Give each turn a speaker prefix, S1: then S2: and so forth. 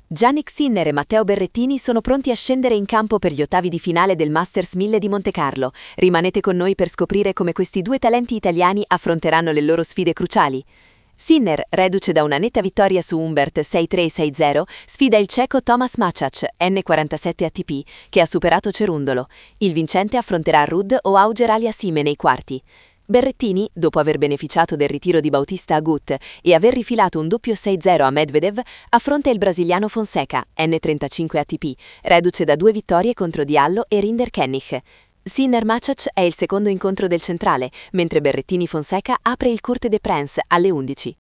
S1: Jannik Sinner e Matteo Berrettini sono pronti a scendere in campo per gli ottavi di finale del Masters 1000 di Montecarlo. Rimanete con noi per scoprire come questi due talenti italiani affronteranno le loro sfide cruciali. Sinner, reduce da una netta vittoria su Humbert 6-3-6-0, sfida il ceco Tomáš Mačáš, N47 ATP, che ha superato Cerundolo. Il vincente affronterà Ruud o Auger Aliassime nei quarti. Berrettini, dopo aver beneficiato del ritiro di Bautista Agut e aver rifilato un doppio 6-0 a Medvedev, affronta il brasiliano Fonseca, N35 ATP, reduce da 2 vittorie contro Diallo e Rinderknech. Sinner-Mačáš è il secondo incontro del centrale, mentre Berrettini-Fonseca apre il Court des Princes alle 11.